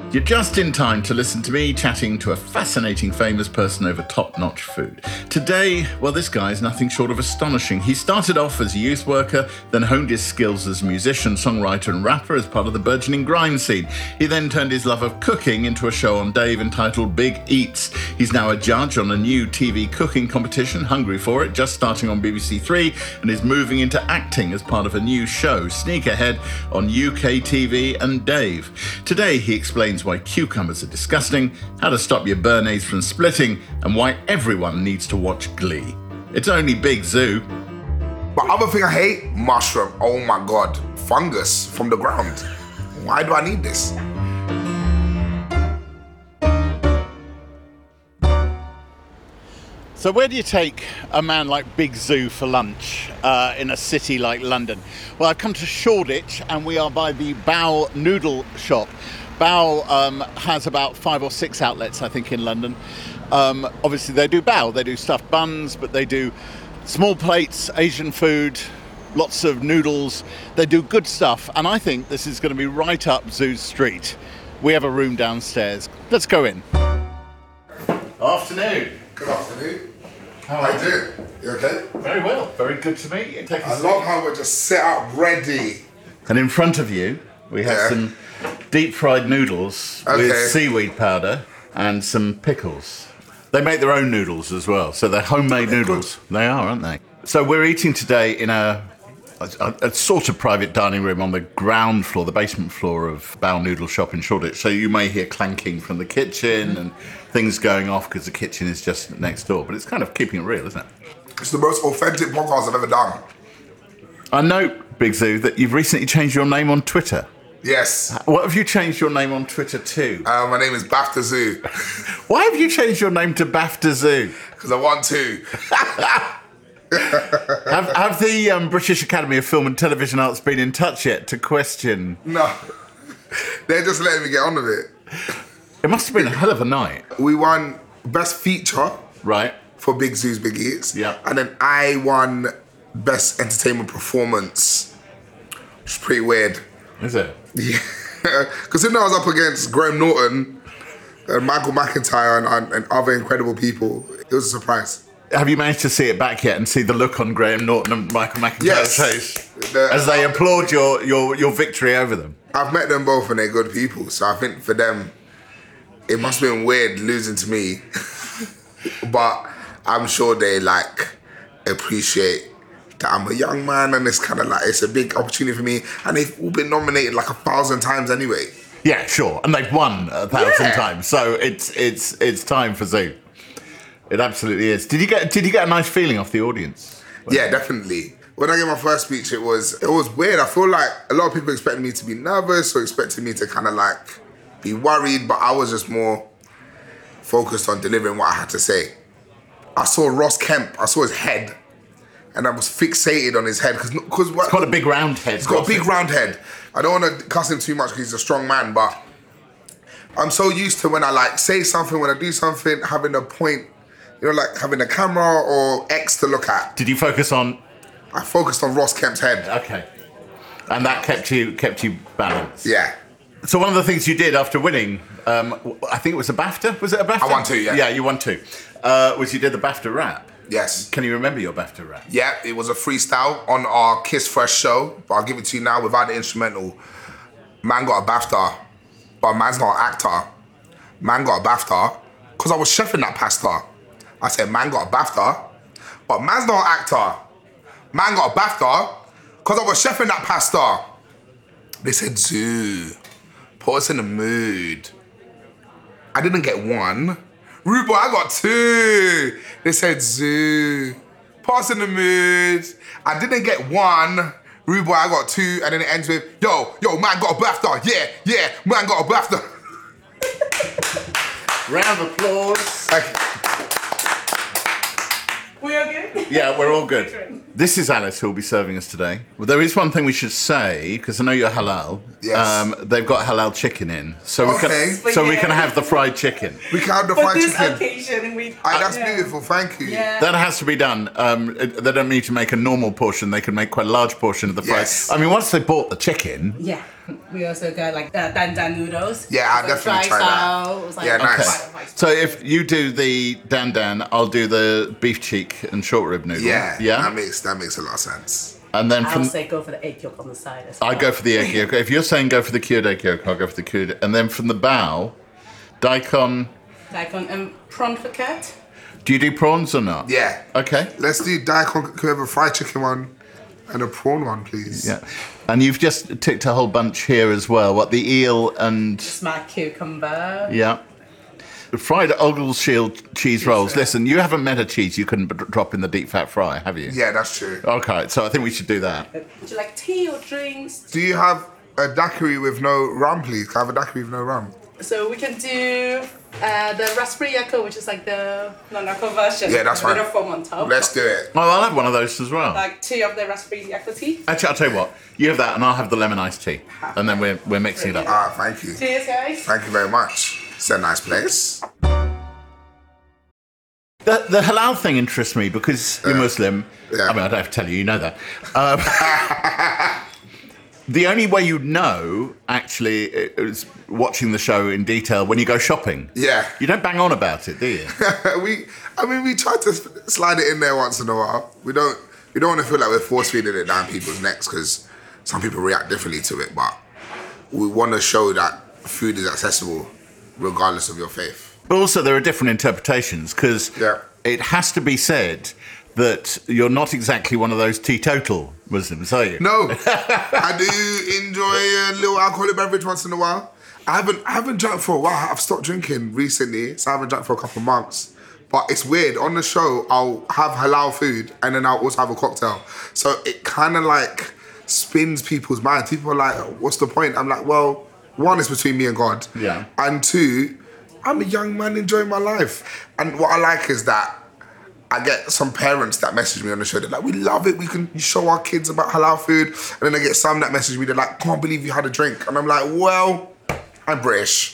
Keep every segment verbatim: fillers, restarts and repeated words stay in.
You're just in time to listen to me chatting to a fascinating famous person over top-notch food. Today, well, this guy is nothing short of astonishing. He started off as a youth worker, then honed his skills as a musician, songwriter and rapper as part of the burgeoning grime scene. He then turned his love of cooking into a show on Dave entitled Big Eats. He's now a judge on a new T V cooking competition, hungry for it, just starting on B B C Three, and is moving into acting as part of a new show, Sneak Ahead, on U K T V and Dave. Today, he explains why cucumbers are disgusting, how to stop your béarnaise from splitting, and why everyone needs to watch Glee. It's only Big Zoo. But other thing I hate, mushroom. Oh my God, fungus from the ground. Why do I need this? So where do you take a man like Big Zoo for lunch uh, in a city like London? Well, I've come to Shoreditch and we are by the Bao Noodle Shop. Bao um, has about five or six outlets, I think, in London. Um, obviously, they do bao. They do stuffed buns, but they do small plates, Asian food, lots of noodles. They do good stuff, and I think this is going to be right up Zoo's street. We have a room downstairs. Let's go in. Afternoon. Good afternoon. How How are you doing? You okay? Very well. Very good to meet you. Take a I seat. love how we're just set up ready. And in front of you, we have Yeah. some deep-fried noodles Okay. with seaweed powder and some pickles. They make their own noodles as well, so they're homemade They're noodles. They are, aren't they? So we're eating today in a, a, a sort of private dining room on the ground floor, the basement floor of Bao Noodle Shop in Shoreditch. So you may hear clanking from the kitchen and things going off because the kitchen is just next door. But it's kind of keeping it real, isn't it? It's the most authentic podcast I've ever done. I note, Big Zoo, that you've recently changed your name on Twitter. Yes. What have you changed your name on Twitter to? Uh, my name is BAFTA Zoo. Why have you changed your name to BAFTA Zoo? Because I want to. have, have the um, British Academy of Film and Television Arts been in touch yet to question? No. They're just letting me get on with it. It must have been a hell of a night. We won Best Feature Right. for Big Zoo's Big Eats. Yeah. And then I won Best Entertainment Performance. Which is pretty weird. Is it? Yeah. Because then I was up against Graham Norton and Michael McIntyre and, and, and other incredible people. It was a surprise. Have you managed to see it back yet and see the look on Graham Norton and Michael McIntyre's Yes. face The- as they applaud your, your, your victory over them? I've met them both and they're good people. So I think for them, it must have been weird losing to me. But I'm sure they like appreciate that I'm a young man and it's kind of like, it's a big opportunity for me. And they've all been nominated like a thousand times anyway. Yeah, sure. And they've won a thousand Yeah. times. So it's it's it's time for Zoo. It absolutely is. Did you get did you get a nice feeling off the audience? Yeah, definitely. When I gave my first speech, it was it was weird. I feel like a lot of people expected me to be nervous or expected me to kind of like be worried, but I was just more focused on delivering what I had to say. I saw Ross Kemp, I saw his head, and I was fixated on his head because because It's got a big round head. He's got a big round head. I don't want to cuss him too much because he's a strong man, but I'm so used to when I like say something, when I do something, having a point, you know, like having a camera or X to look at. Did you focus on? I focused on Ross Kemp's head. Okay, and that kept you kept you balanced. Yeah. So one of the things you did after winning, um, I think it was a BAFTA. Was it a BAFTA? I won two, yeah. Yeah, you won two. Uh, was you did the BAFTA rap? Yes. Can you remember your BAFTA rap? Yeah, it was a freestyle on our Kiss Fresh show, but I'll give it to you now without the instrumental. Man got a BAFTA, but man's not an actor. Man got a BAFTA, because I was chefing that pasta. I said, man got a BAFTA, but man's not an actor. Man got a BAFTA, because I was chefing that pasta. They said, Zoo, put us in the mood. I didn't get one. Rude boy, I got two. They said, Zoo, put us in the mood. I didn't get one. Rude boy, I got two. And then it ends with, yo, yo, man got a BAFTA. Yeah, yeah, man got a BAFTA. Round of applause. Thank you. We all good? Yeah, we're all good. This is Alice who will be serving us today. Well, there is one thing we should say, because I know you're halal. Yes. Um, they've got halal chicken in. So we Okay. can so we can have the fried chicken. We can have the For fried this chicken. occasion, we. Aye, that's yeah. beautiful, thank you. Yeah. That has to be done. Um, it- they don't need to make a normal portion. They can make quite a large portion of the fried. Yes. I mean, once they bought the chicken, Yeah. We also got like uh, dan dan noodles. Yeah, I'll It's like definitely dry try that. style. It was like Yeah, nice. quite a nice- So if you do the dan dan, I'll do the beef cheek and short rib noodle. Yeah, Yeah. That makes that makes a lot of sense. And then I from would say go for the egg yolk on the side as well. I go for the egg yolk. If you're saying go for the cured egg yolk, I'll go for the cured. And then from the bow, daikon. Daikon and prawn croquette. Do you do prawns or not? Yeah. Okay. Let's do daikon, whoever fried chicken one, and a prawn one, please. Yeah. And you've just ticked a whole bunch here as well. What, the eel and... Smart cucumber. Yeah. Fried Ogleshield cheese rolls. roll. Listen, you haven't met a cheese you couldn't b- drop in the deep fat fry, have you? Yeah, that's true. Okay, so I think we should do that. Would you like tea or drinks? Do you have a daiquiri with no rum, please? Can I have a daiquiri with no rum? So we can do uh, the raspberry yakko, which is like the non-alcohol version. Yeah, that's with fine. a foam on top. Let's do it. Oh, I'll have one of those as well. Like two of the raspberry yakko tea. Actually, I'll tell you what. You have that and I'll have the lemon iced tea. And then we're, we're mixing it up. Ah, thank you. Cheers, guys. Thank you very much. It's a nice place. The, the halal thing interests me because you're Muslim. Yeah. I mean, I don't have to tell you, you know that. Um, the only way you know, actually, is watching the show in detail when you go shopping. Yeah. You don't bang on about it, do you? we, I mean, we try to slide it in there once in a while. We don't, we don't want to feel like we're force feeding it down people's necks because some people react differently to it. But we want to show that food is accessible regardless of your faith. But also, there are different interpretations because Yeah. it has to be said that you're not exactly one of those teetotal Muslims, are you? No, I do enjoy a little alcoholic beverage once in a while. I haven't, I haven't drunk for a while. I've stopped drinking recently, so I haven't drunk for a couple of months. But it's weird. On the show, I'll have halal food and then I'll also have a cocktail. So it kind of like spins people's minds. People are like, "What's the point?" I'm like, "Well, one, it's between me and God, Yeah. and two, I'm a young man enjoying my life." And what I like is that I get some parents that message me on the show. They're like, "We love it. We can show our kids about halal food." And then I get some that message me. They're like, "Can't believe you had a drink." And I'm like, "Well, I'm British.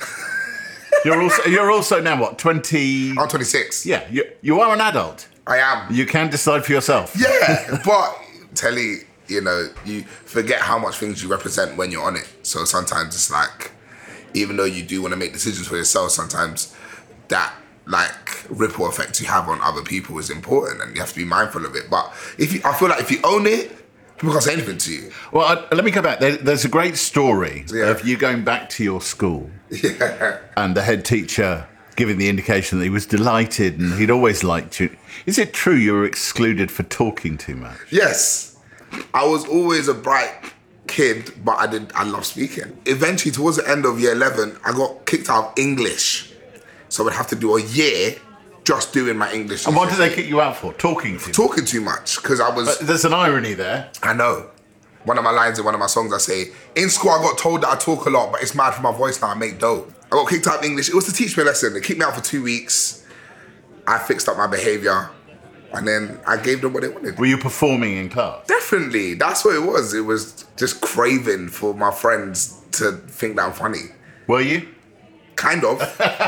You're also you're also now what twenty? I'm twenty-six. Yeah, you you are an adult. I am. You can decide for yourself. Yeah, but Telly, you know, you forget how much things you represent when you're on it. So sometimes it's like, even though you do want to make decisions for yourself, sometimes that like ripple effect you have on other people is important, and you have to be mindful of it. But if you, I feel like if you own it, people can't say anything to you. Well, I, let me go back. There, there's a great story Yeah. of you going back to your school Yeah. and the head teacher giving the indication that he was delighted and he'd always liked you. Is it true you were excluded for talking too much? Yes, I was always a bright kid, but I did. I love speaking. Eventually, towards the end of year eleven, I got kicked out of English, so I'd have to do a year just doing my English. And what did they kick you out for? Talking too much. Talking too much because I was. There's an irony there. I know. One of my lines in one of my songs, I say, in school I got told that I talk a lot, but it's mad for my voice now, I make dough. I got kicked out of English. It was to teach me a lesson. They kicked me out for two weeks. I fixed up my behaviour, and then I gave them what they wanted. Were you performing in class? Definitely. That's what it was. It was just craving for my friends to think that I'm funny. Were you? Kind of.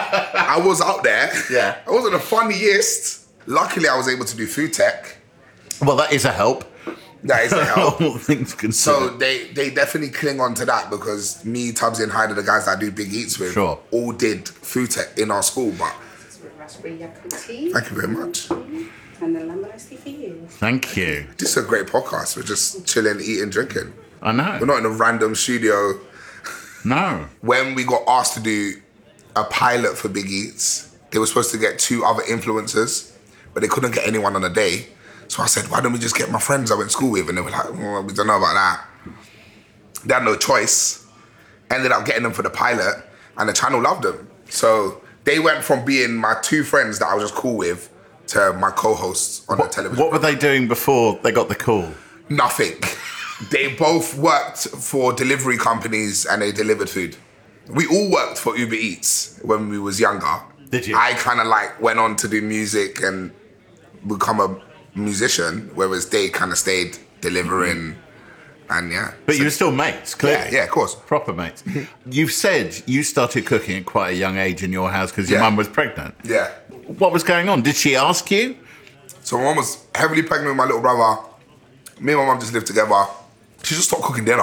I was out there. Yeah. I wasn't the funniest. Luckily, I was able to do food tech. Well, that is a help. That is a help. All things So considered. they, they definitely cling on to that because me, Tubbsy and Hyder, the guys that I do Big Eats with, Sure. all did food tech in our school. But Raspberry yakko tea. thank you very much. And then lemon iced tea for you. Thank you. This is a great podcast. We're just chilling, eating, drinking. I know. We're not in a random studio. No. When we got asked to do a pilot for Big Eats, they were supposed to get two other influencers, but they couldn't get anyone on a day. So I said, why don't we just get my friends I went to school with? And they were like, well, we don't know about that. They had no choice. Ended up getting them for the pilot, and the channel loved them. So they went from being my two friends that I was just cool with to my co-hosts on the television. What were they doing before they got the call? Nothing. They both worked for delivery companies and they delivered food. We all worked for Uber Eats when we was younger. Did you? I kind of like went on to do music and become a musician, whereas they kind of stayed delivering and yeah. But So- you were still mates, clearly. yeah, yeah, of course. Proper mates. You've said you started cooking at quite a young age in your house because your Yeah. mum was pregnant. Yeah. What was going on? Did she ask you? So my mum was heavily pregnant with my little brother. Me and my mum just lived together. She just stopped cooking dinner.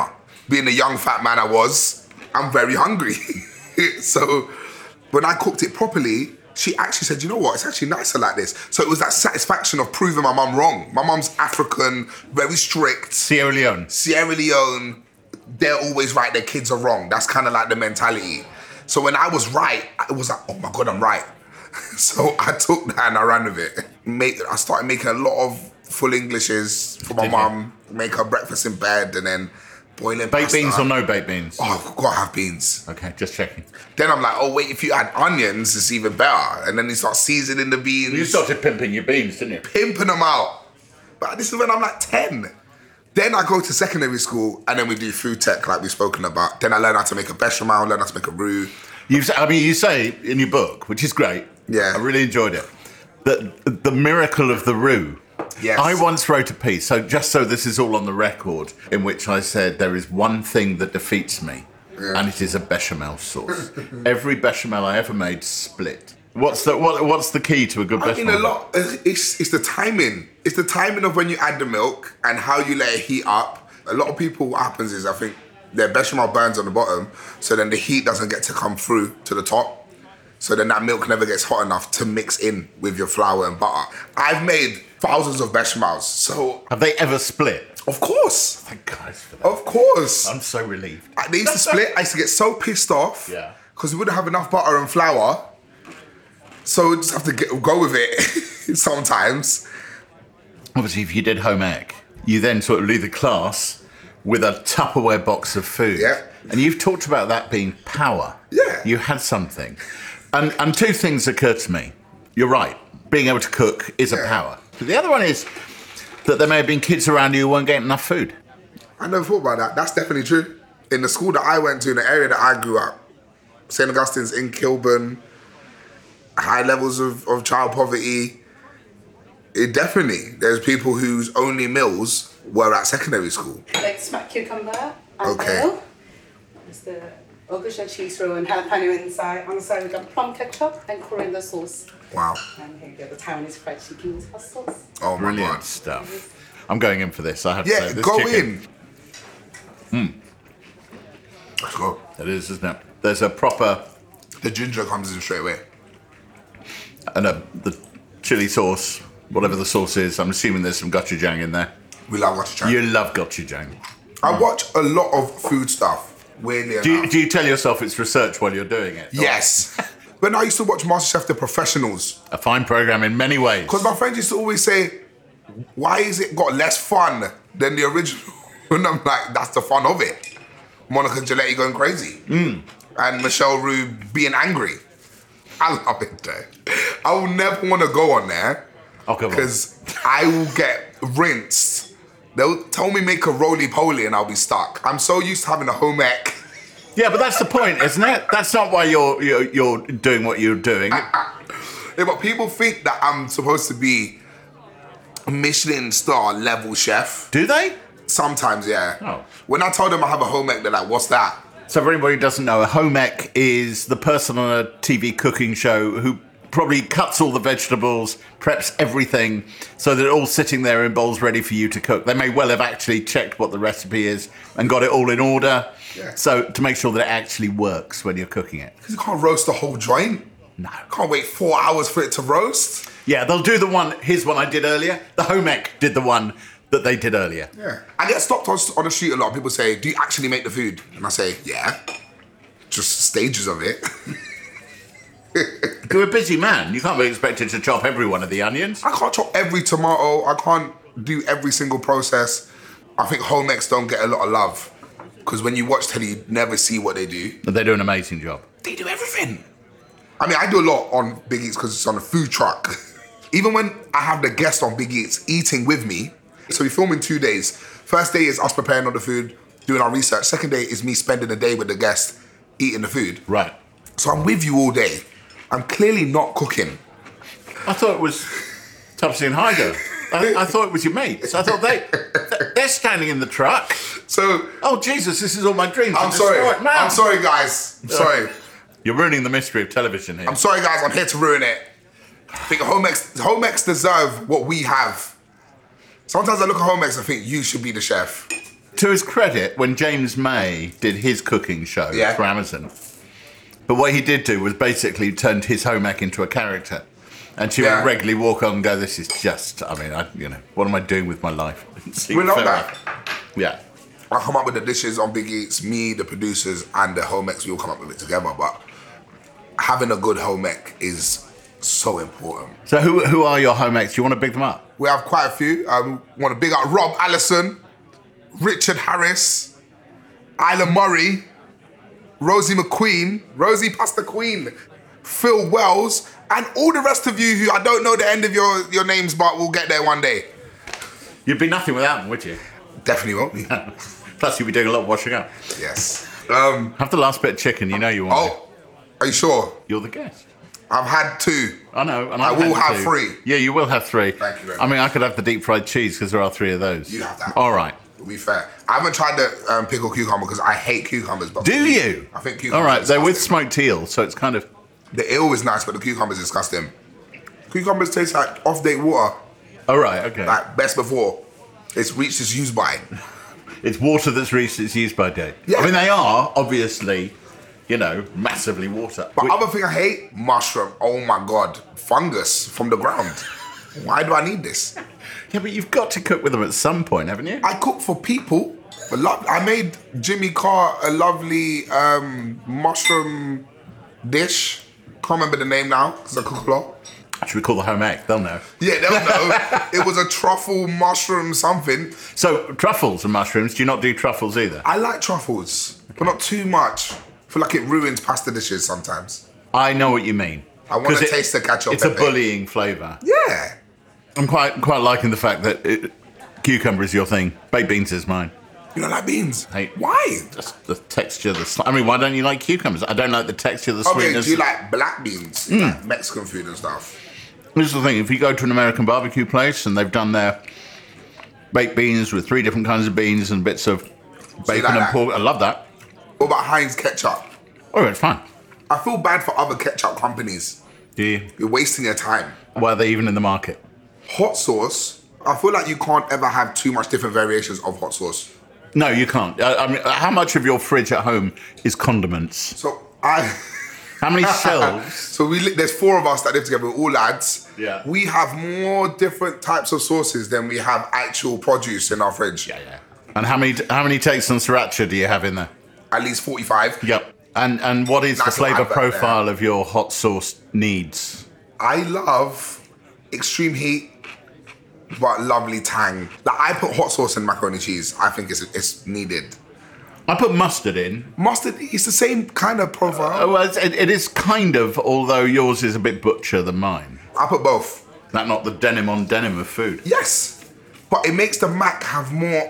being the young fat man I was, I'm very hungry. So when I cooked it properly, she actually said, you know what, it's actually nicer like this. So it was that satisfaction of proving my mum wrong. My mum's African, very strict. Sierra Leone. Sierra Leone, they're always right, their kids are wrong. That's kind of like the mentality. So when I was right, it was like, oh my God, I'm right. So I took that and I ran with it. Make, I started making a lot of full Englishes for my Did you? mum, make her breakfast in bed and then boiling Baked pasta. beans or no baked beans? Oh, I've got to have beans. Okay, just checking. Then I'm like, oh wait, if you add onions, it's even better. And then you start seasoning the beans. You started pimping your beans, didn't you? Pimping them out. But this is when I'm like ten. Then I go to secondary school and then we do food tech like we've spoken about. Then I learn how to make a bechamel, learn how to make a roux. You, I mean, you say in your book, which is great. Yeah. I really enjoyed it. That the miracle of the roux. Yes. I once wrote a piece, so just so this is all on the record, in which I said there is one thing that defeats me, Yeah. and it is a bechamel sauce. Every bechamel I ever made split. What's the what, What's the key to a good I bechamel? mean, a lot. It's it's the timing. It's the timing of when you add the milk and how you let it heat up. A lot of people, what happens is I think their bechamel burns on the bottom, so then the heat doesn't get to come through to the top. So then that milk never gets hot enough to mix in with your flour and butter. I've made thousands of bechamels, so Have they ever split? of course, Thank God for that. of course. I'm so relieved. I- They used to split. I used to get so pissed off. Yeah. Because we wouldn't have enough butter and flour. So we just have to get, go with it sometimes. Obviously, if you did home ec, you then sort of leave the class with a Tupperware box of food. Yeah. And you've talked about that being power. Yeah. You had something. And, and two things occurred to me. You're right. Being able to cook is a Yeah. power. But the other one is that there may have been kids around you who weren't getting enough food. I never thought about that. That's definitely true. In the school that I went to, in the area that I grew up, Saint Augustine's in Kilburn, high levels of, of child poverty. It definitely, there's people whose only meals were at secondary school. Like smack cucumber and Okay. oil. There's the Augusha cheese roll and jalapeno inside. On the side we got plum ketchup and coriander sauce. Wow. And here you go, the Taiwanese fried chicken with hot sauce. Oh my Brilliant God. stuff. I'm going in for this, I have to say. Yeah, This go chicken, in. Let's go. It is, isn't it? There's a proper, The ginger comes in straight away. and a, the chili sauce, whatever the sauce is. I'm assuming there's some gochujang in there. We love watching. You love gochujang. I watch a lot of food stuff. Weirdly Do you, enough. do you tell yourself it's research while you're doing it? Yes. When I used to watch MasterChef The Professionals, A fine program in many ways. because my friends used to always say, why is it got less fun than the original? And I'm like, that's the fun of it. Monica Gilletti going crazy. Mm. And Michelle Roux being angry. I love it though. I will never want to go on there Oh, come on. because I will get rinsed. They'll tell me make a roly-poly and I'll be stuck. I'm so used to having a home ec. Yeah, but that's the point, isn't it? That's not why you're you're, you're doing what you're doing. Yeah, but people think that I'm supposed to be a Michelin star level chef. Do they? Sometimes, yeah. Oh. When I told them I have a home ec, they're like, what's that? So for anybody who doesn't know, a home ec is the person on a T V cooking show who probably cuts all the vegetables, preps everything, so that it's all sitting there in bowls ready for you to cook. They may well have actually checked what the recipe is and got it all in order. Yeah. So to make sure that it actually works when you're cooking it. Because you can't roast the whole joint. No. Can't wait four hours for it to roast. Yeah, they'll do the one, here's one I did earlier. The home ec did the one that they did earlier. Yeah. I get stopped on, on the street a lot. People say, do you actually make the food? And I say, yeah. Just stages of it. You're a busy man. You can't be expected to chop every one of the onions. I can't chop every tomato. I can't do every single process. I think home ecs don't get a lot of love. Because when you watch telly, you never see what they do. But they do an amazing job. They do everything. I mean, I do a lot on Big Eats because it's on a food truck. Even when I have the guest on Big Eats eating with me, so we film in two days. First day is us preparing all the food, doing our research. Second day is me spending the day with the guest, eating the food. Right. So I'm with you all day. I'm clearly not cooking. I thought it was Topsy and Hyder. I, I thought it was your mates. I thought they, they're standing in the truck. So Oh, Jesus, this is all my dreams. I'm are sorry. destroyed. Man. I'm sorry, guys. I'm sorry. You're ruining the mystery of television here. I'm sorry, guys. I'm here to ruin it. I think home ecs, home ecs deserve what we have. Sometimes I look at home ecs and think you should be the chef. to his credit, when James May did his cooking show Yeah. for Amazon, but what he did do was basically turned his home ec into a character. And she Yeah. would regularly walk on and go, this is just, I mean, I, you know, what am I doing with my life? We love that. Yeah. I come up with the dishes on Big Eats, me, the producers, and the home ecs, we all come up with it together. But having a good home ec is so important. So who who are your home ecs? Do you want to big them up? We have quite a few. Um, want to big up Rob Allison, Richard Harris, Isla Murray, Rosie McQueen, Rosie Pasta Queen, Phil Wells, and all the rest of you who I don't know the end of your, your names, but we'll get there one day. You'd be nothing without them, would you? Definitely won't be. Plus, you'd be doing a lot of washing up. Yes. Um, Have the last bit of chicken. You know you want it. oh, are you sure? You're the guest. I've had two. I know. And I I've will had have two. three. Yeah, you will have three. Thank you very I mean, I could have the deep fried cheese because there are three of those. You have that. All right. To be fair, I haven't tried the um, pickled cucumber because I hate cucumbers. But Do you? I think cucumbers. All right. are They're with disgusting. smoked eel, so it's kind of. The eel is nice, but the cucumber's disgusting. Cucumbers taste like off-date water, All right. Okay. like best before. It's reached its use by. It's water that's reached its use by date. Yeah. I mean, they are obviously, you know, massively water. But We- other thing I hate, mushroom. Oh my god, fungus from the ground. Why do I need this? yeah, but you've got to cook with them at some point, haven't you? I cook for people. But lo- I made Jimmy Carr a lovely um, mushroom dish. Can't remember the name now because I cook a lot. Should we call the home ec? They'll know. Yeah, they'll know. It was a truffle mushroom something. So truffles and mushrooms. Do you not do truffles either? I like truffles, but not too much. I feel like it ruins pasta dishes sometimes. I know what you mean. I want 'Cause to it- taste the cacio It's a pepe. bullying flavour. Yeah. I'm quite quite liking the fact that it, cucumber is your thing. Baked beans is mine. You don't like beans? Hey. Why? Just the texture, the sli- I mean, why don't you like cucumbers? I don't like the texture, the Okay, sweetness. do you like black beans? Hmm. Like Mexican food and stuff? This is the thing. If you go to an American barbecue place and they've done their baked beans with three different kinds of beans and bits of bacon like and that? pork, I love that. What about Heinz ketchup? Oh, it's fine. I feel bad for other ketchup companies. Do you? You're wasting your time. Why are they even in the market? Hot sauce, I feel like you can't ever have too much different variations of hot sauce. No, you can't. I, I mean, how much of your fridge at home is condiments? So I... How many shelves? So we li- there's four of us that live together, we're all lads. Yeah. We have more different types of sauces than we have actual produce in our fridge. Yeah, yeah. And how many how many takes on sriracha do you have in there? At least forty-five. Yep. And and what is the Nice little flavour advert profile of your hot sauce needs? I love extreme heat, but lovely tang. Like I put hot sauce in macaroni and cheese. I think it's it's needed. I put mustard in. Mustard, it's the same kind of profile. Oh, well, it's- it, it is kind of, although yours is a bit butcher than mine. I put both. That not the denim on denim of food. Yes, but it makes the mac have more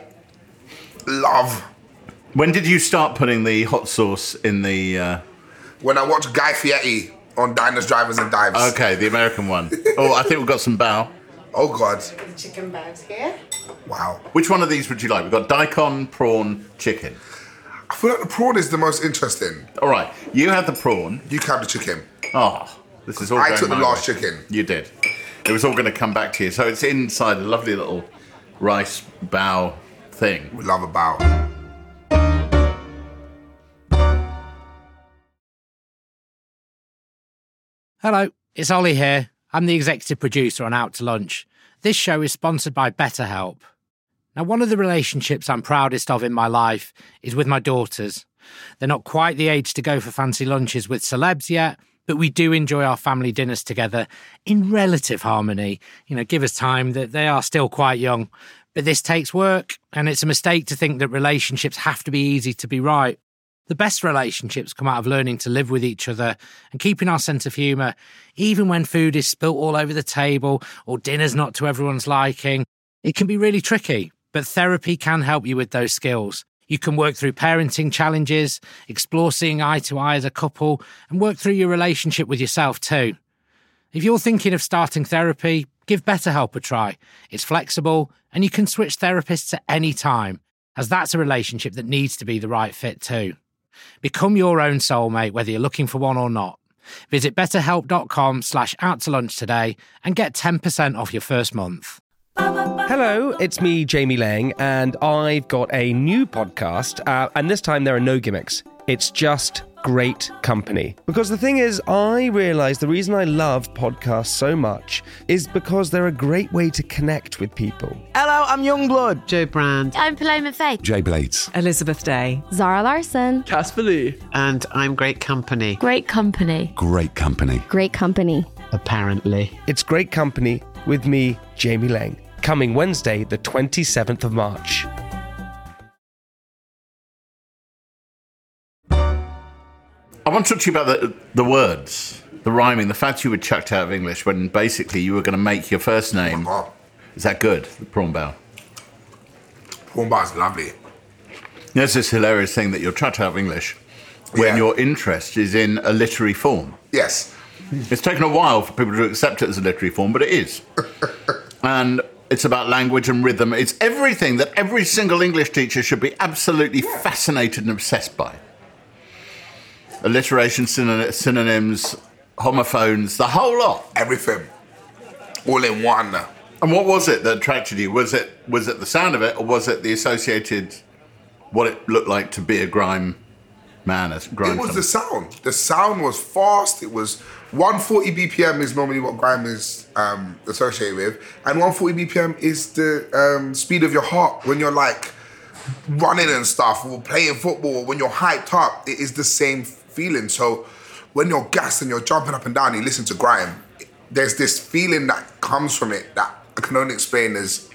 love. When did you start putting the hot sauce in the? Uh, When I watch Guy Fieri on Diners, Drivers and Dives. okay, the American one. Oh, I think we've got some bao. Oh God. The chicken bags here. Wow. Which one of these would you like? We've got daikon, prawn, chicken. I feel like the prawn is the most interesting. All right, you had the prawn. You can have the chicken. Oh, this is all. I going took the my last way. chicken. You did. It was all going to come back to you. So it's inside a lovely little rice bao thing. We love a bow. Hello, it's Ollie here. I'm the executive producer on Out to Lunch. This show is sponsored by BetterHelp. Now, one of the relationships I'm proudest of in my life is with my daughters. They're not quite the age to go for fancy lunches with celebs yet, but we do enjoy our family dinners together in relative harmony. You know, give us time, that they are still quite young. But this takes work, and it's a mistake to think that relationships have to be easy to be right. The best relationships come out of learning to live with each other and keeping our sense of humour, even when food is spilt all over the table or dinner's not to everyone's liking. It can be really tricky, but therapy can help you with those skills. You can work through parenting challenges, explore seeing eye to eye as a couple, and work through your relationship with yourself too. If you're thinking of starting therapy, give BetterHelp a try. It's flexible, and you can switch therapists at any time, as that's a relationship that needs to be the right fit too. Become your own soulmate, whether you're looking for one or not. Visit betterhelp.com slash out to lunch today and get ten percent off your first month. Hello, it's me, Jamie Lang, and I've got a new podcast, uh, and this time there are no gimmicks. It's just great company. Because the thing is, I realise the reason I love podcasts so much is because they're a great way to connect with people. Hello, I'm Youngblood. Joe Brand. I'm Paloma Faith. Jay Blades. Elizabeth Day. Zara Larson. Casper Lee. And I'm Great Company. Great company. Great company. Great company. Apparently. It's great company with me, Jamie Lang. Coming Wednesday, the twenty-seventh of March. I want to talk to you about the, the words, the rhyming, the fact you were chucked out of English when basically you were going to make your first name. Oh my God. Is that good, the prawn bow? Prawn bar is lovely. There's this hilarious thing that you're chucked out of English when Yeah. your interest is in a literary form. Yes. It's taken a while for people to accept it as a literary form, but it is. And it's about language and rhythm. It's everything that every single English teacher should be absolutely fascinated and obsessed by. Alliteration, synony- synonyms, homophones, the whole lot. Everything. All in one. And what was it that attracted you? Was it was it the sound of it, or was it the associated, what it looked like to be a grime man? A grime It was film? the sound. The sound was fast. It was one forty B P M is normally what grime is um, associated with, and one forty B P M is the um, speed of your heart when you're like running and stuff, or playing football, or when you're hyped up. It is the same feeling. So when you're gassed and you're jumping up and down, you listen to grime. There's this feeling that comes from it that I can only explain as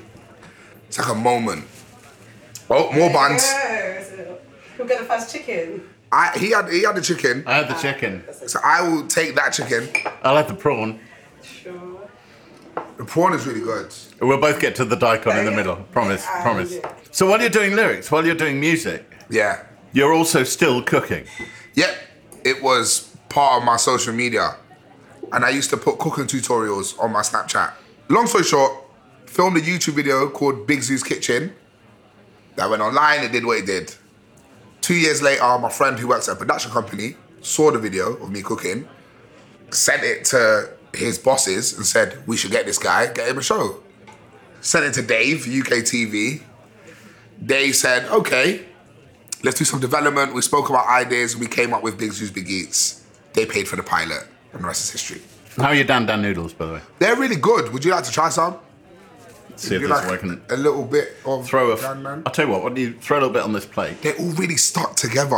it's like a moment. Oh, more buns. Yeah. Who'll get the first chicken? I, he had he had the chicken, I had the chicken. so I will take that chicken. I'll have the prawn. Sure. The prawn is really good. We'll both get to the daikon in the middle. Promise, Yeah, promise. yeah. So while you're doing lyrics, while you're doing music, Yeah. you're also still cooking. Yep. It was part of my social media. And I used to put cooking tutorials on my Snapchat. Long story short, filmed a YouTube video called Big Zoo's Kitchen. That went online, it did what it did. Two years later, my friend who works at a production company saw the video of me cooking, sent it to his bosses and said, we should get this guy, get him a show. Sent it to Dave, U K T V. Dave said, okay, let's do some development. We spoke about ideas and we came up with Big Zoo's Big Eats. They paid for the pilot and the rest is history. How are your Dan Dan noodles, by the way? They're really good. Would you like to try some? See if Would this you like working. a little bit of Throw a. Dan Dan? I'll tell you what. Why don't you throw a little bit on this plate? They're all really stuck together.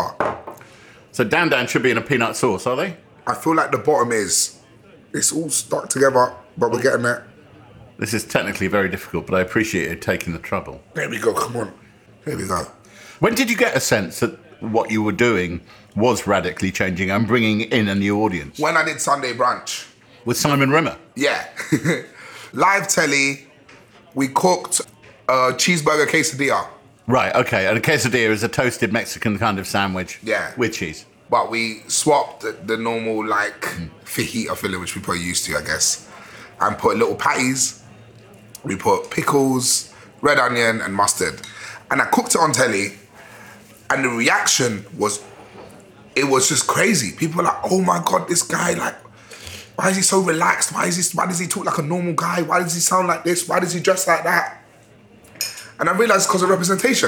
So Dan Dan should be in a peanut sauce, are they? I feel like the bottom is, it's all stuck together, but we're getting there. This is technically very difficult, but I appreciate you taking the trouble. There we go, come on. There we go. When did you get a sense that what you were doing was radically changing and bringing in a new audience? When I did Sunday Brunch, With Simon Rimmer? yeah. Live telly, we cooked a cheeseburger quesadilla. Right, okay. And a quesadilla is a toasted Mexican kind of sandwich. Yeah. With cheese. But we swapped the, the normal, like, fajita filling, which people are used to, I guess, and put little patties. We put pickles, red onion, and mustard. And I cooked it on telly, and the reaction was, it was just crazy. People were like, oh my God, this guy, like, why is he so relaxed? Why is he, why does he talk like a normal guy? Why does he sound like this? Why does he dress like that? And I realized it's because of representation.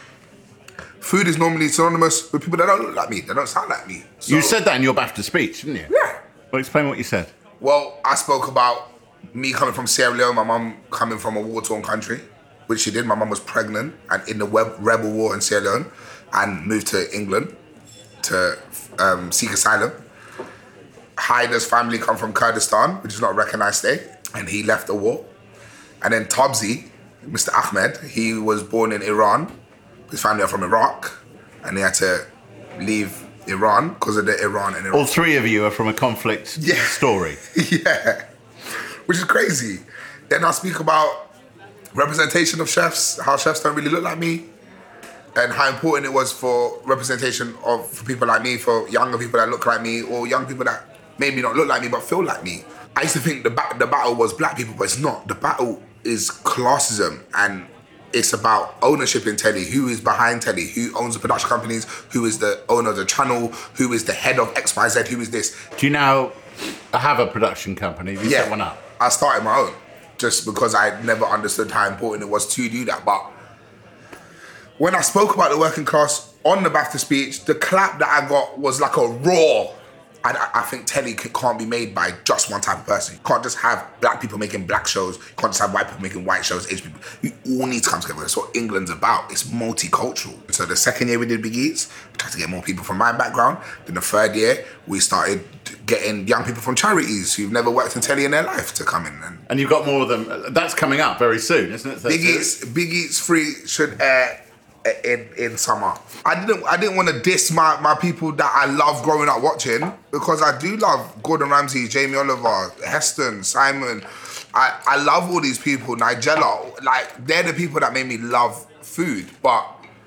Food is normally synonymous with people that don't look like me, that don't sound like me. So- You said that in your BAFTA speech, didn't you? Yeah. Well, explain what you said. Well, I spoke about me coming from Sierra Leone, my mum coming from a war-torn country, which she did. My mum was pregnant and in the web- rebel war in Sierra Leone and moved to England to um, seek asylum. Haider's family come from Kurdistan, which is not a recognized state, and he left the war. And then Tabzi, Mister Ahmed, he was born in Iran. His family are from Iraq, and he had to leave Iran because of the Iran and Iraq. All three of you are from a conflict Yeah. story. Yeah, which is crazy. Then I speak about representation of chefs, how chefs don't really look like me, and how important it was for representation of for people like me, for younger people that look like me, or young people that maybe not look like me but feel like me. I used to think the, ba- the battle was black people, but it's not. The battle is classism, and it's about ownership in telly. Who is behind telly? Who owns the production companies? Who is the owner of the channel? Who is the head of X Y Z? Who is this? Do you now have a production company? Have you Yeah, set one up? I started my own. just because I never understood how important it was to do that. But when I spoke about the working class on the BAFTA speech, the clap that I got was like a roar. And I, I think telly c- can't be made by just one type of person. You can't just have black people making black shows. You can't just have white people making white shows, Asian people. You all need to come together. That's what England's about. It's multicultural. So the second year we did Big Eats, we tried to get more people from my background. Then the third year, we started getting young people from charities who've never worked in telly in their life to come in. And, And you've got more of them. That's coming up very soon, isn't it? Big Eats, Big Eats three should air in in summer. I didn't I didn't want to diss my, my people that I love growing up watching, because I do love Gordon Ramsay, Jamie Oliver, Heston, Simon. I, I love all these people, Nigella. Like, they're the people that made me love food. But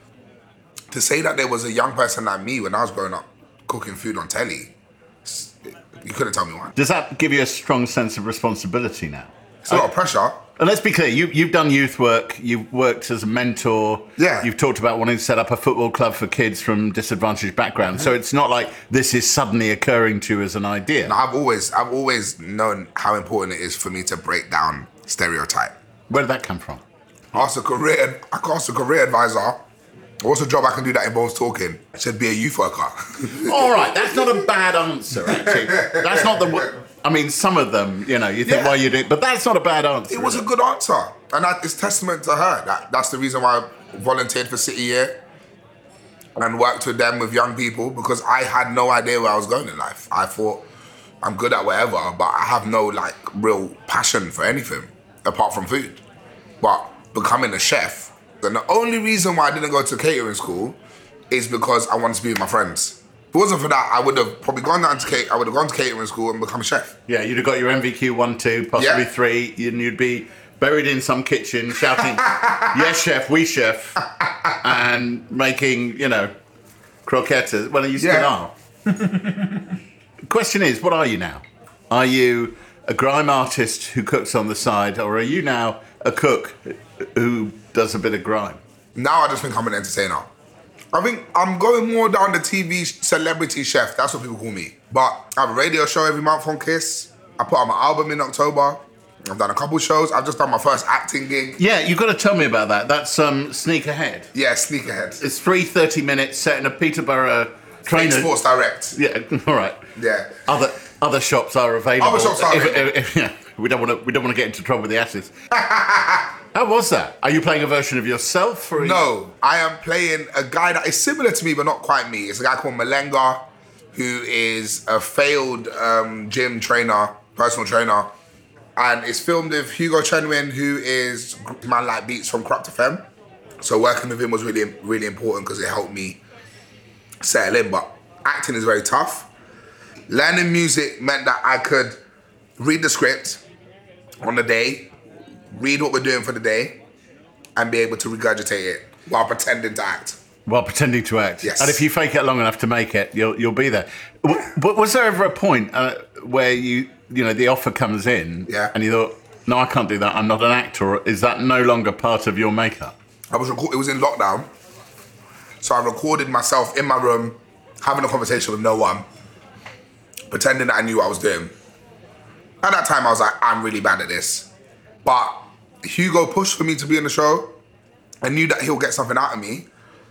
to say that there was a young person like me when I was growing up cooking food on telly, you couldn't tell me why. Does that give you a strong sense of responsibility now? It's a lot of pressure. And let's be clear, you, you've done youth work, you've worked as a mentor. Yeah. You've talked about wanting to set up a football club for kids from disadvantaged backgrounds. So it's not like this is suddenly occurring to you as an idea. No, I've always I've always known how important it is for me to break down stereotype. Where did that come from? Ask a career, I can ask a career advisor, what's a job I can do that involves talking? I said, be a youth worker. All right, that's not a bad answer, actually. That's not the... wo- I mean, some of them, you know, you think, Yeah. why you do... But that's not a bad answer. It was is a good answer. And that is testament to her. That, that's the reason why I volunteered for City Year and worked with them, with young people, because I had no idea where I was going in life. I thought, I'm good at whatever, but I have no, like, real passion for anything apart from food. But becoming a chef, and the only reason why I didn't go to catering school is because I wanted to be with my friends. If it wasn't for that, I would have probably gone down to cake. I would have gone to catering school and become a chef. Yeah, you'd have got your M V Q one, two, possibly Yeah. three, and you'd be buried in some kitchen shouting, yes, chef, we chef, and making, you know, croquettes. Well, you still Yeah. are. The question is, what are you now? Are you a grime artist who cooks on the side, or are you now a cook who does a bit of grime? Now I just think I'm an entertainer. I think I'm going more down the T V celebrity chef. That's what people call me. But I have a radio show every month on Kiss. I put out my album in October. I've done a couple shows. I've just done my first acting gig. Yeah, you've got to tell me about that. That's um, Sneak Ahead. Yeah, Sneak Ahead. It's three thirty minutes set in a Peterborough Fake trainer. Sports Direct. Yeah, all right. Yeah. Other other shops are available. Other shops are If- available. if- if- yeah, we don't want to. We don't want to get into trouble with the asses. How was that? Are you playing a version of yourself? Or are you- No, I am playing a guy that is similar to me, but not quite me. It's a guy called Malenga, who is a failed um, gym trainer, personal trainer. And it's filmed with Hugo Chenwin, who is Man Like Beats from Corrupt F M. So working with him was really, really important because it helped me settle in. But acting is very tough. Learning music meant that I could read the script on the day, read what we're doing for the day, and be able to regurgitate it while pretending to act. While pretending to act. Yes. And if you fake it long enough to make it, you'll you'll be there. W- But was there ever a point uh, where you you know the offer comes in, Yeah. and you thought, no, I can't do that. I'm not an actor. Or is that no longer part of your makeup? I was record- it was in lockdown, so I recorded myself in my room, having a conversation with no one, pretending that I knew what I was doing. At that time, I was like, I'm really bad at this. But Hugo pushed for me to be in the show. I knew that he'll get something out of me.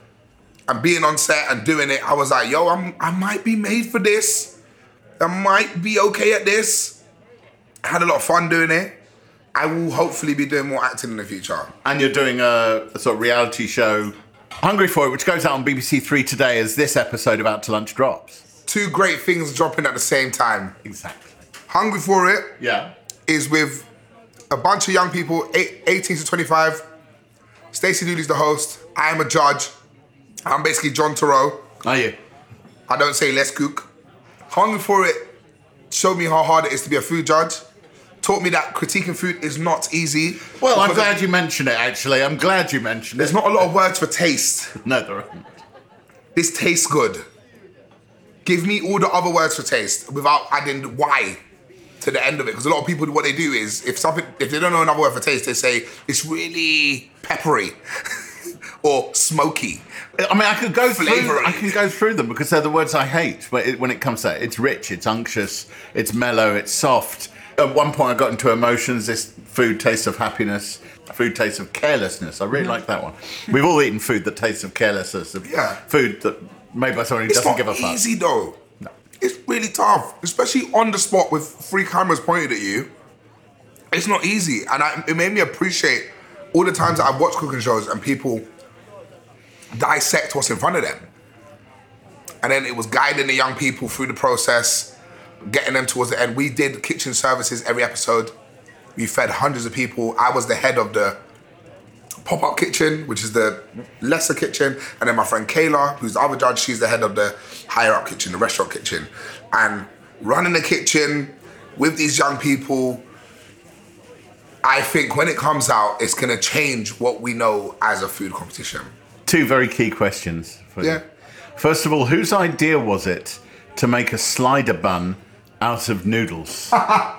And being on set and doing it, I was like, yo, I'm, I might be made for this. I might be okay at this. I had a lot of fun doing it. I will hopefully be doing more acting in the future. And you're doing a, a sort of reality show, Hungry for It, which goes out on B B C Three today as this episode of Out to Lunch drops. Two great things dropping at the same time. Exactly. Hungry for It Yeah. is with a bunch of young people, eight, eighteen to twenty-five. Stacey Dooley's the host. I am a judge. I'm basically John Turreau. Are you? I don't say let's cook. Hungry for It showed me how hard it is to be a food judge. Taught me that critiquing food is not easy. Well, I'm Because glad you mentioned it, actually. I'm glad you mentioned There's it. not a lot of words for taste. No, there aren't. This tastes good. Give me all the other words for taste without adding why to the end of it. Because a lot of people, what they do is, if something, if they don't know another word for taste, they say it's really peppery or smoky. I mean, I could go through. Flavoury. I can go through them because they're the words I hate. When it, when it comes to that, it's rich, it's unctuous, it's mellow, it's soft. At one point, I got into emotions. This food tastes of happiness, food tastes of carelessness. I really like that one. We've all eaten food that tastes of carelessness, of Yeah. food that made by someone who It's doesn't not give a fuck. easy though. It's really tough, especially on the spot with three cameras pointed at you. It's not easy, and I, it made me appreciate all the times that I've watched cooking shows and people dissect what's in front of them. And then it was guiding the young people through the process, getting them towards the end. We did kitchen services every episode. We fed hundreds of people. I was the head of the pop-up kitchen, which is the lesser kitchen. And then my friend Kayla, who's the other judge, she's the head of the higher up kitchen, the restaurant kitchen. And running the kitchen with these young people, I think when it comes out, it's gonna change what we know as a food competition. Two very key questions for Yeah. you. First of all, whose idea was it to make a slider bun out of noodles?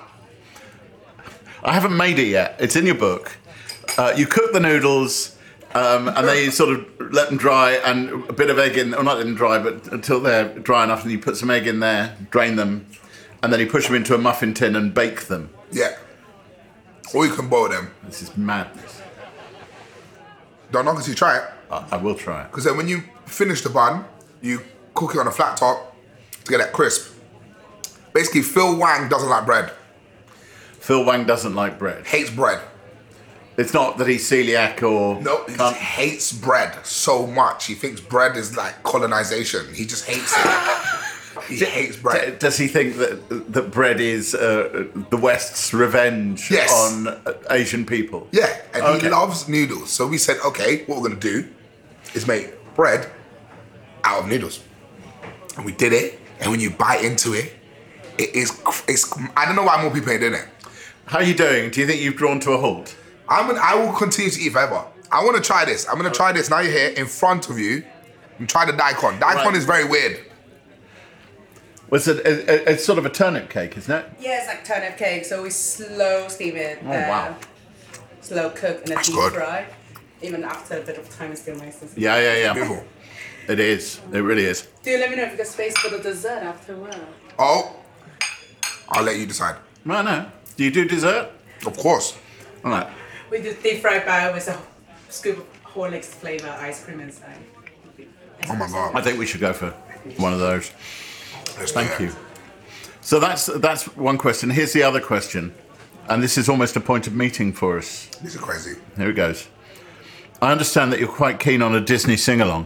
I haven't made it yet. It's in your book. Uh, you cook the noodles, um, and then you sort of let them dry, and a bit of egg in, or not let them dry, but until they're dry enough, and you put some egg in there, drain them, and then you push them into a muffin tin and bake them. Yeah. Or you can boil them. This is madness. Don't know until you try it. I, I will try it. Because then when you finish the bun, you cook it on a flat top to get that crisp. Basically, Phil Wang doesn't like bread. Phil Wang doesn't like bread. Hates bread. It's not that he's celiac or... No, he can't- hates bread so much. He thinks bread is like colonization. He just hates it. He hates bread. Does he think that that bread is uh, the West's revenge Yes. on uh, Asian people? Yeah, and Okay. he loves noodles. So we said, okay, what we're gonna do is make bread out of noodles. And we did it, and when you bite into it, it is, it's, I don't know why more people ain't doing it. How are you doing? Do you think you've drawn to a halt? I'm gonna, I will continue to eat forever. I wanna try this. I'm gonna try this, now you're here, in front of you, and try the daikon. Daikon Right. is very weird. Well, it's, a, a, it's sort of a turnip cake, isn't it? Yeah, it's like turnip cake, so we slow steam it. Oh, wow. Slow cook and a That's deep good. fry. Even after a bit of time, it's still nice and sweet. Yeah, yeah, yeah. Beautiful. It is. It really is. Do you let me know if you got space for the dessert afterward? Oh, I'll let you decide. Well, no. Do you do dessert? Of course. All right. We do deep fried bao with a scoop of Horlicks flavor ice cream inside. Oh my God. I think we should go for one of those. Let's Thank do you. it. So that's that's one question. Here's the other question. And this is almost a point of meeting for us. This is crazy. Here it goes. I understand that you're quite keen on a Disney sing-along.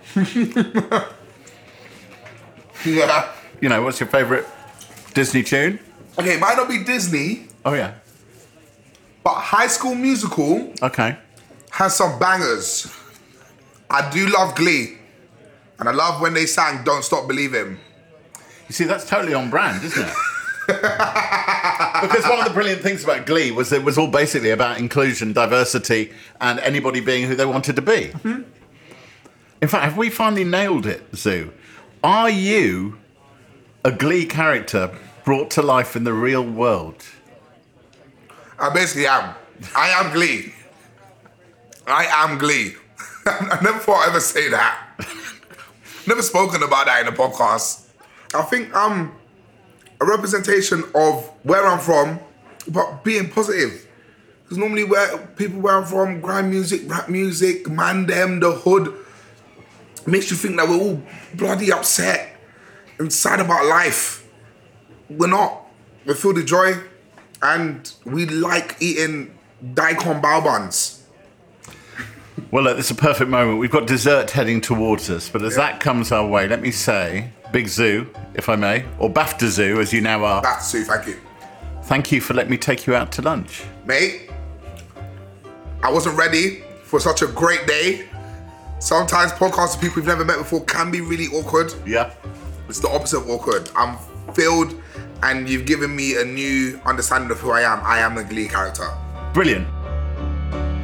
Yeah. You know, what's your favourite Disney tune? Okay, it might not be Disney, Oh, yeah. but High School Musical Okay. has some bangers. I do love Glee. And I love when they sang Don't Stop Believing. You see, that's totally on brand, isn't it? Because one of the brilliant things about Glee was it was all basically about inclusion, diversity, and anybody being who they wanted to be. Mm-hmm. In fact, have we finally nailed it, Zoo? Are you a Glee character brought to life in the real world? I basically am. I am Glee. I am Glee. I never thought I'd ever say that. Never spoken about that in a podcast. I think I'm a representation of where I'm from, but being positive. Because normally where people where I'm from, grime music, rap music, man them, the hood, makes you think that we're all bloody upset and sad about life. We're not. We feel the joy and we like eating daikon bao buns. Well, look, this is a perfect moment. We've got dessert heading towards us, but as that comes our way, let me say, Big Zoo, if I may, or BAFTA Zoo, as you now are, That's Sue, thank you. thank you for letting me take you out to lunch. Mate, I wasn't ready for such a great day. Sometimes podcasts with people we've never met before can be really awkward. Yeah. It's the opposite of awkward. I'm filled and you've given me a new understanding of who I am. I am a Glee character. Brilliant.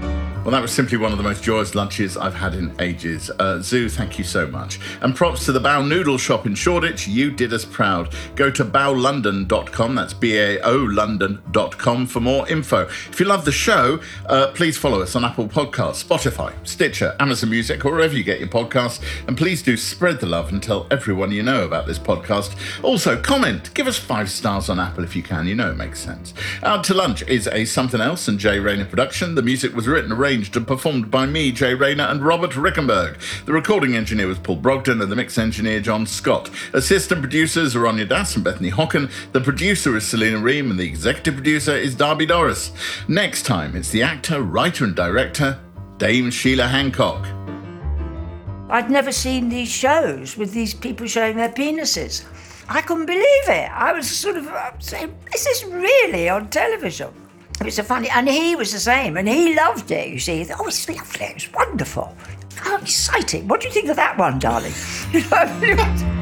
Well, that was simply one of the most joyous lunches I've had in ages. Uh, Zoo, thank you so much. And props to the Bao Noodle Shop in Shoreditch. You did us proud. Go to bao london dot com, that's B A O London dot com for more info. If you love the show, uh, please follow us on Apple Podcasts, Spotify, Stitcher, Amazon Music, or wherever you get your podcasts. And please do spread the love and tell everyone you know about this podcast. Also, comment. Give us five stars on Apple if you can. You know it makes sense. Out to Lunch is a Something Else and Jay Rayner production. The music was written, arranged and performed by me, Jay Rayner, and Robert Rickenberg. The recording engineer was Paul Brogden and the mix engineer John Scott. Assistant producers are Anya Das and Bethany Hocken. The producer is Selena Ream and the executive producer is Darby Doris. Next time, it's the actor, writer and director, Dame Sheila Hancock. I'd never seen these shows with these people showing their penises. I couldn't believe it. I was sort of uh, saying, is this really on television? It was so funny, and he was the same, and he loved it, you see. Oh, it's lovely, it's wonderful. How exciting. What do you think of that one, darling? You know,